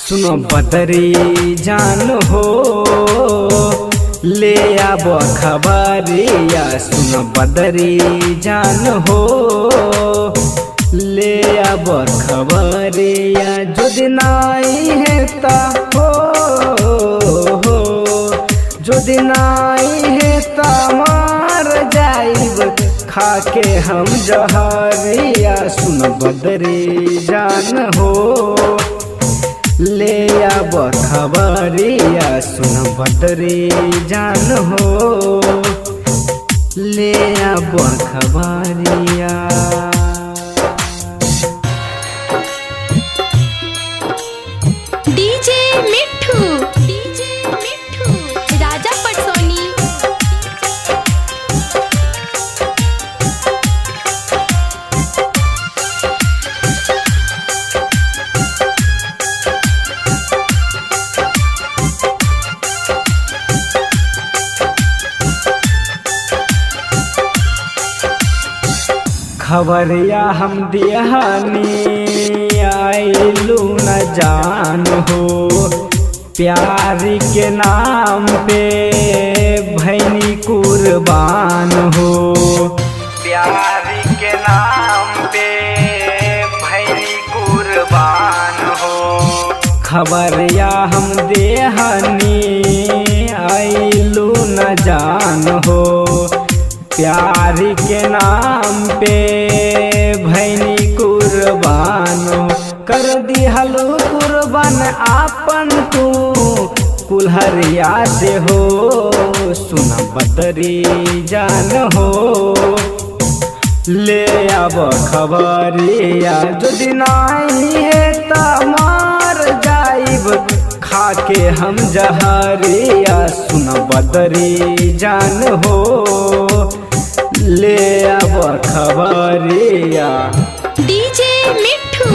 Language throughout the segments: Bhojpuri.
सुनो बदरी जान हो ले आब खबरिया। सुनो बदरी जान हो ले आब खबरिया। जो दिन आई है ता हो जो दिन आई है ता मार जाइब खाके हम जहरिया। सुन बदरी जान हो ले आब खबरिया। सुन बदरी जान हो ले आब खबरिया। डीजे मिठू राजा पटसोनी। खबरिया हम दिहानी आइलू न जान हो। प्यार के नाम पे भैनी कुर्बान हो। प्यार के नाम पे भैनी कुर्बान हो। खबरिया हम देहानी आइलू न जान हो। प्यार के नाम पे भैनी कुर्बान कर दिहलो कुर्बान आपन तू कुल्हरिया से हो। सुन बदरी जान हो ले आब खबरिया। जो दिन आई है ता मार जाइब खाके हम जहरिया। सुन बदरी जान हो ले आब खबरिया। डीजे मिठू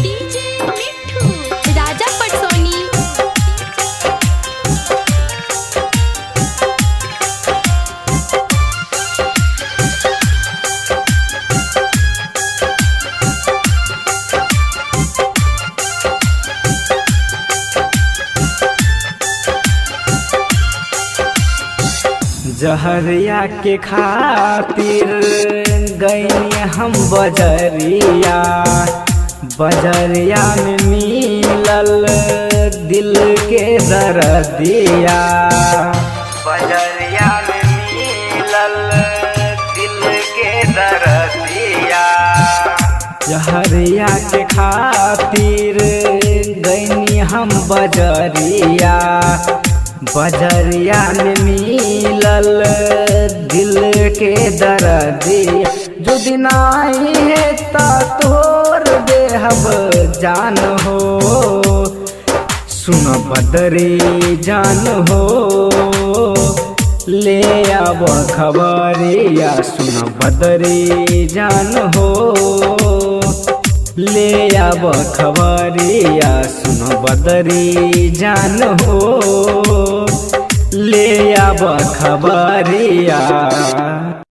राजा पटसोनी। जहरिया के खातिर गई हम बजरिया। बजरिया में मिलल दिल के दर्दिया। बजरिया में मिलल दिल के दर्दिया। जहरिया के खातिर गई हम बजरिया। बजरिया में मिलल दिल के दर्दिया। जो दिन आई है ता तोर देहब जान हो। सुन बदरी जान हो ले आब खबरिया। सुन बदरी जान हो ले आब खबरिया। सुन बदरी जान हो ले आब खबरिया।